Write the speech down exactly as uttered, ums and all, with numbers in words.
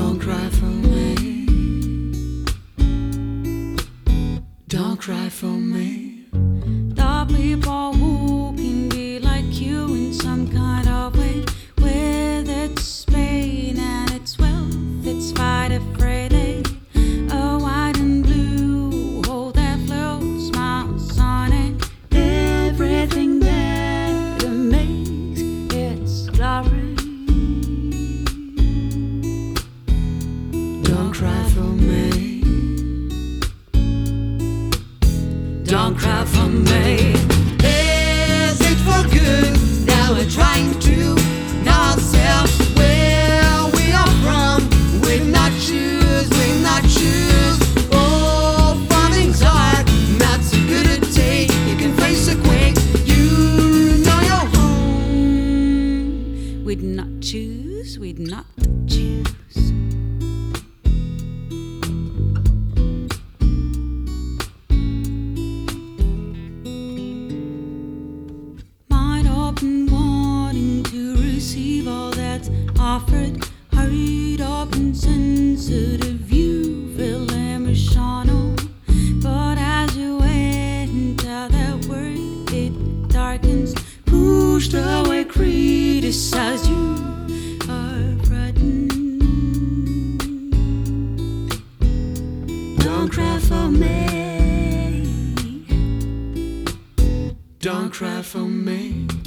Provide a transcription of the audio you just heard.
Don't cry for me. Don't cry for me. The people who can be like you in some kind of way, with its pain and its wealth, its fight afraid. A white and blue hole that floats, smiles on it. Everything that makes its glory. Don't cry for me. Don't cry for me. Is it for good that we're trying to know ourselves where we are from? We've not choose, we've not choose. Oh, farming's hard, not so good to take. You can face a quake, you know your home. We'd not choose, we'd not choose. Might open wanting to receive all that's offered. Hurried up and sensitive, you feel emotional. But as you enter that word, it darkens. Pushed away, criticize you are frightened. Don't cry for me. Don't cry for me.